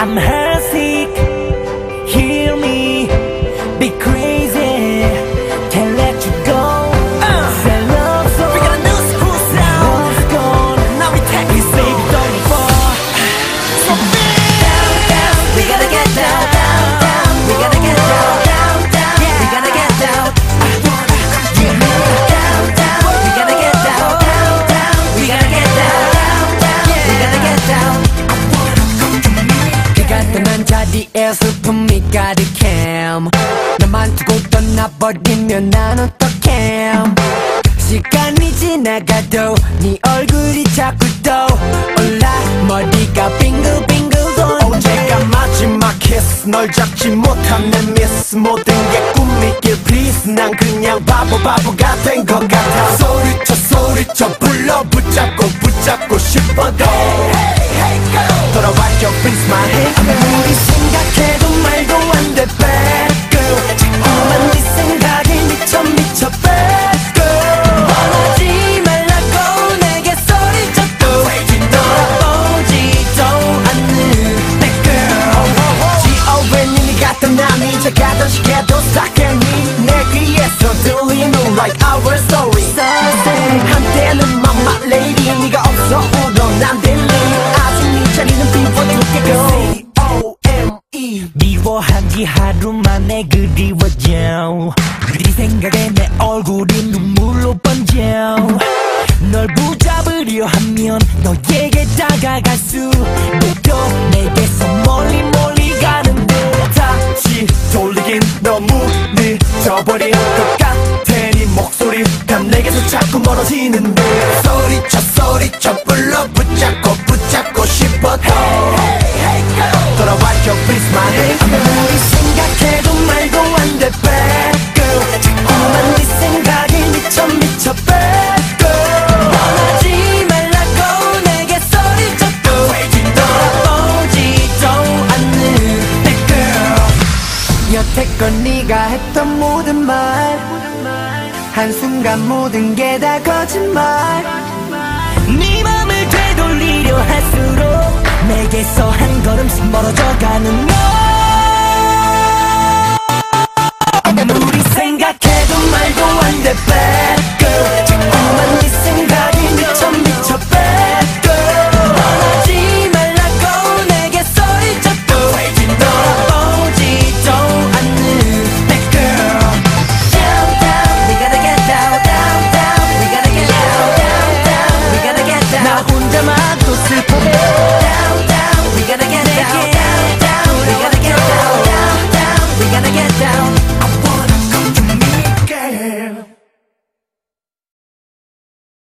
I'm heartsick, hear me, be crazy, can't let you go. Say love's on, we got a new school sound. Love's gone, now we take this baby, don't fall. So down, down, we gotta get down, down, down. We gotta get down, down, down. We gotta get down. Down, down, we gotta get down, down, down. We gotta get down, down, down. We gotta get down. 그가 떠난 자리에 슬픔이 가득해. 너만 두고 떠나버리면 난 어떡해. 시간이 지나가도 네 얼굴이 자꾸 떠올라. 머리가 빙글빙글 도는데 언제가 마지막 키스 널 잡지 못한 내 미스. 모든 게 꿈이길 please. 난 그냥 바보 같은 것 같아. 소리쳐 불러 붙잡고 싶어도 돌아와줘 please my hand. 아무리 생각해도 말도 안 돼 bad girl. 자꾸만 네 생각에 미쳐 bad girl. 떠나지 말라고 내게 소리쳐도 돌아보지도 않는 bad girl. 지어웬니 네가 떠나면 이제 가던 시계도 싹했니. 내 귀에서 들리는 like our story. 한때는 mama lady 네가 없어 울어 난 들리. 아직 네 자리는 비워줄게 C-O-M-E. 미워하기 하루 만에 그리워져. 네 생각에 내 얼굴이 눈물로 번져. 널 붙잡으려 하면 너에게 다가갈 수도 내게서 멀리 가는데 다시 돌리긴 너무 늦어버린 것 같아. 네 목소리 난 내게서 자꾸 멀어지는데. 소리쳐 불러 붙잡고 싶어도 돌아와줘 please my hand. 아무리 생각해도 말도 안 돼 bad girl. 자꾸만 네 생각에 미쳐 bad girl. 떠나지 말라고 내게 소리쳐도 돌아보지도 않는 bad girl. 여태껏 네가 했던 모든 말 한순간 모든 게 다 거짓말. 네 맘을 되돌리려 할수록 내게서 한 걸음씩 멀어져 가는 너.